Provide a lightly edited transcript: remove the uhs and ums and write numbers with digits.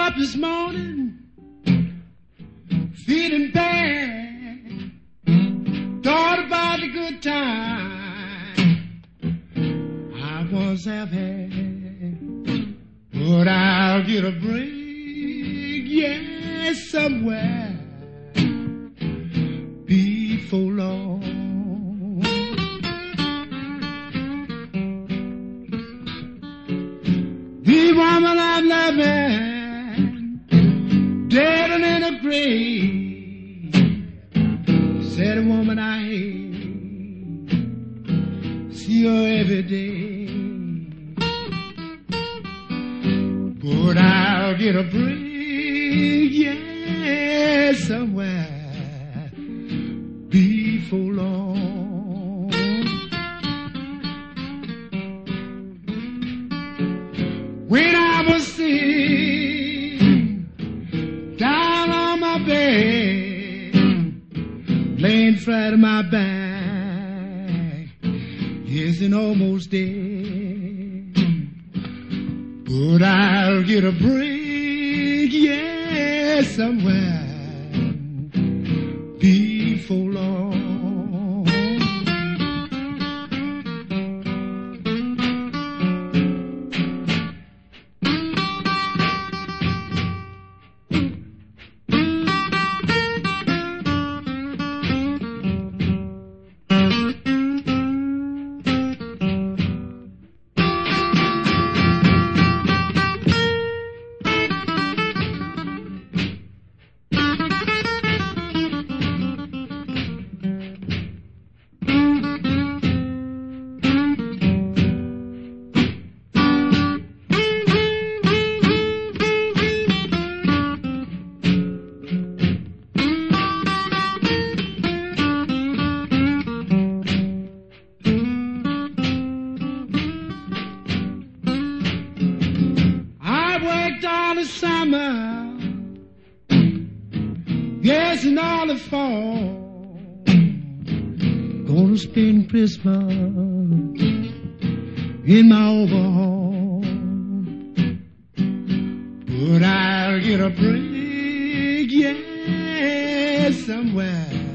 up this morning feeling bad. Thought about the good time I once have had. But I'll get a break, yes, somewhere before long. The woman I'm loving, dead and in a grave, said a woman I hate, see her every day. But I'll get a break, yeah, somewhere before long. When I was sitting down on my bed, laying flat on my back, yes, and almost dead. But I'll get a break, yeah, somewhere before long. Summer, yes, and all the fall, gonna spend Christmas in my overhaul. But I'll get a break, yeah, somewhere